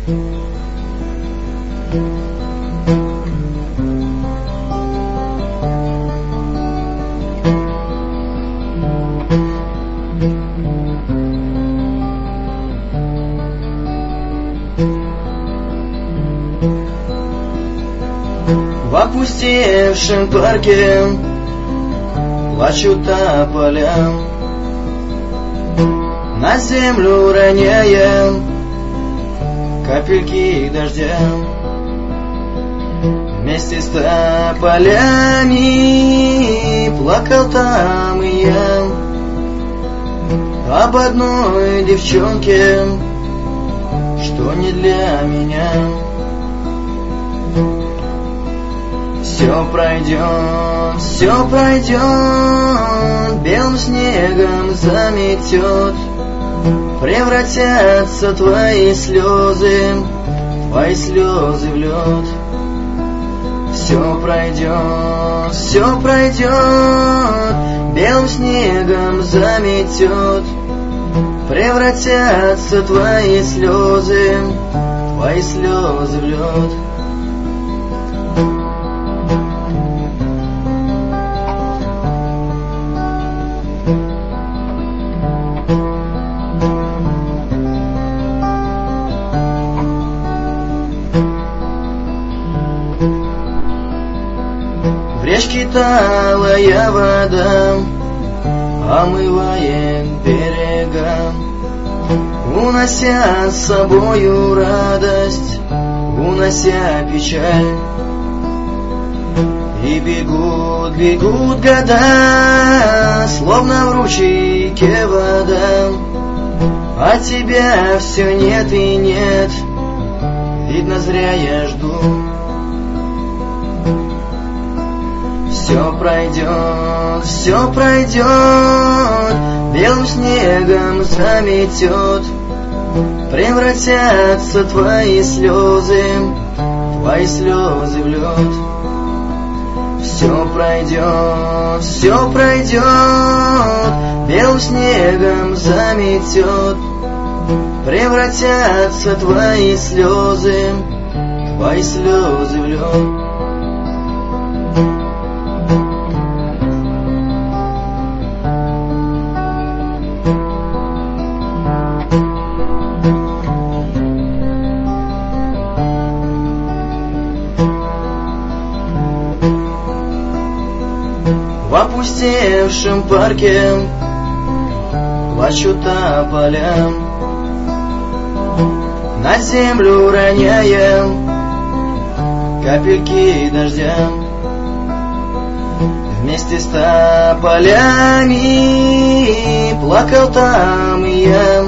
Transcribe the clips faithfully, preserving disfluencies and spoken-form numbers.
В опустевшем парке плачут тополя, на землю роняя капельки дождя. Вместе с тополями плакал там и я об одной девчонке, что не для меня. Все пройдет, все пройдет, белым снегом заметет, превратятся твои слезы, твои слезы в лед. Все пройдет, все пройдет, белым снегом заметет, превратятся твои слезы, твои слезы в лед. В речке талая вода омывает берега, унося с собою радость, унося печаль. И бегут, бегут года, словно в ручейке вода, а тебя все нет и нет, видно, зря я жду. Все пройдет, все пройдет, белым снегом заметет, превратятся твои слезы, твои слезы в лед. Все пройдет, все пройдет, белым снегом заметет, превратятся твои слезы, твои слезы в лед. В опустевшем парке плачут тополя, на землю роняя капельки дождя. Вместе с тополями плакал там и я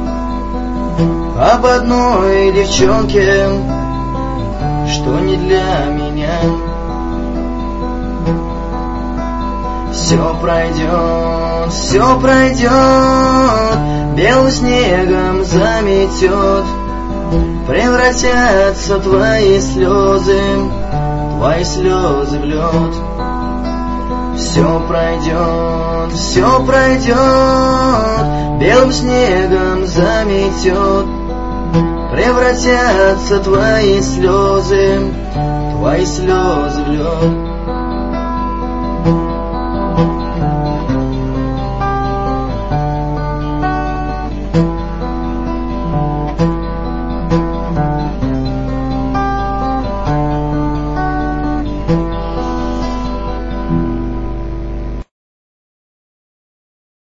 об одной девчонке, что не для меня. Все пройдет, все пройдет, белым снегом заметет, превратятся твои слезы, твои слезы в лед. Все пройдет, все пройдет, белым снегом заметет, превратятся твои слезы, твои слезы в лед.